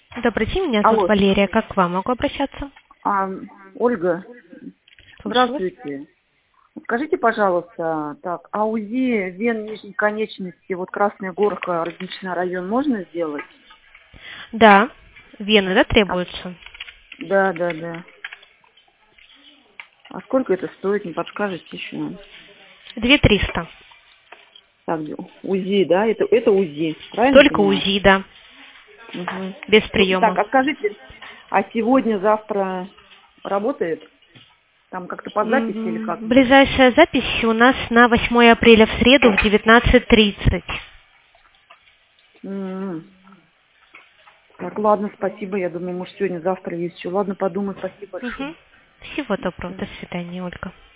Добрый день, меня зовут Алло, Валерия. Как к вам могу обращаться? Ольга, Слушаю вас. здравствуйте. Скажите, пожалуйста, так, а УЗИ вен нижней конечности, вот Красная Горка, Розничный район, можно сделать? Да, вены, да, А, требуются? да. А сколько это стоит, не подскажете еще? 2300. Так, УЗИ, да? Это УЗИ, правильно Только понимаю? УЗИ, да, Угу. без Так, приема. а скажите, а сегодня, завтра работает? Там как-то по записи или как? Ближайшая запись у нас на 8 апреля в среду в 19:30. М. Так, ладно, спасибо. Я думаю, может, сегодня, завтра есть еще. Ладно, подумаю. Спасибо большое. Всего До доброго. До свидания. свидания, Ольга.